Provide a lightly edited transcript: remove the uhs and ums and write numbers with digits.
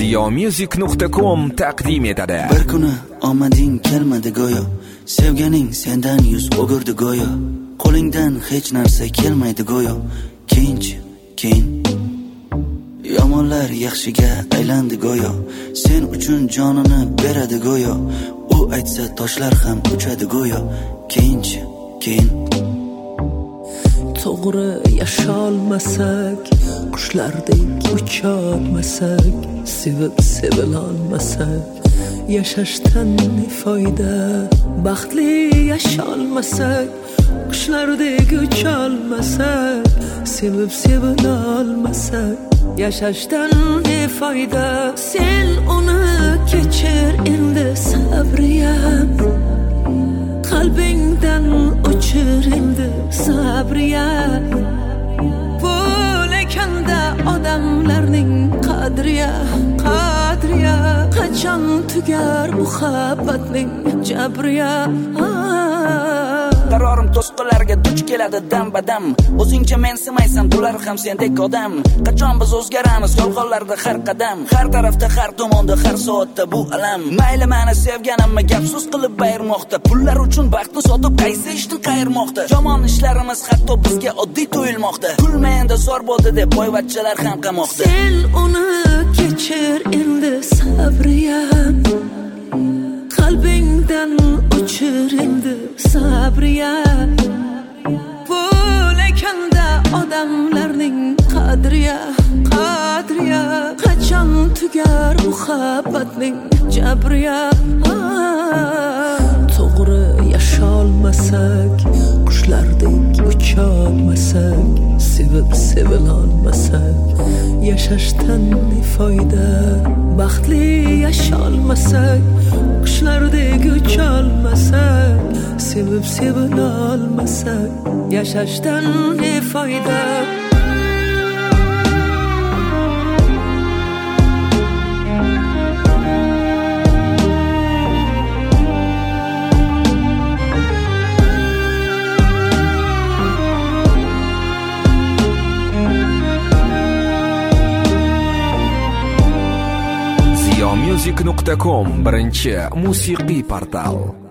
ziyomusic.com taqdim etadi. Bir kuni omading kelmadi go'yo, sevganing sendan yuz o'girdi go'yo, qo'lingdan hech narsa kelmaydi go'yo, keyin yomonlar yaxshiga aylandi go'yo, sen uchun jonini beradi go'yo, u aytsa toshlar ham uchadi go'yo, keyin to'g'ri yasholmasak, qushlardek ucholmasak, sevib sevilolmasak, yashashdan ne foyda? Baxtli yasholmasak, qushlardek ucholmasak, sevib sevilolmasak, yashashdan ne foyda? Sen uni kechir endi sabriyam, qalbingdan o'chir endi sabriyam. Pul ekanda odamlarning qadriya, qachon tugar muhabbatning jabriya? Qarorim to'sqinlarga duch keladi dam-badam, o'zingcha mensimaysan, bular ham sendek odam. Qachon biz o'zgaramiz yolg'onlarda har qadam, har tarafda, har tomonda, har soatda bu alam. Mayli meni sevganimni gapsiz qilib bayirmoqda, pullar uchun baxtni sotib qaysi ishni qayirmoqda. Yomon ishlarimiz hatto bizga oddiy to'yilmoqda, kulmayanda zor bo'ldi deb boyvachchalar ham qamoqda. Sen uni kechir endi sabriyam, qalbingdan o'chir endi sabriya. Pul ekanda odamlarning qadriya, qachon tugar muhabbatning jabriya? To'g'ri yasholmasak, qushlardek ucholmasak, sevib sevilolmasak, yashashdan ne foyda? Baxtli yasholmasak, qushlardek ucholmasak, sevib sevilolmasak, yashashdan ne foyda? ziyomusic.com birinchi musiqiy portal.